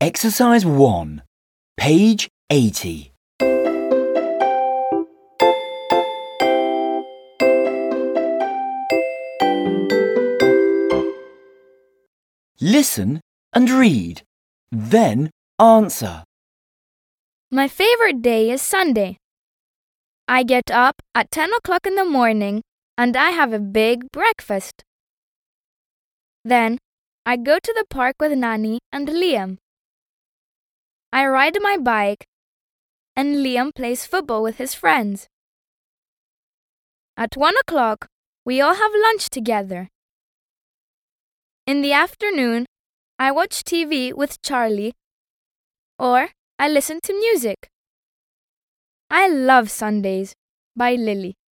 Exercise 1, page 80. Listen and read, then answer. My favorite day is Sunday. I get up at 10 o'clock in the morning and I have a big breakfast. Then I go to the park with Nanny and Liam. I ride my bike and Liam plays football with his friends. At 1 o'clock, we all have lunch together. In the afternoon, I watch TV with Charlie or I listen to music. I love Sundays by Lily.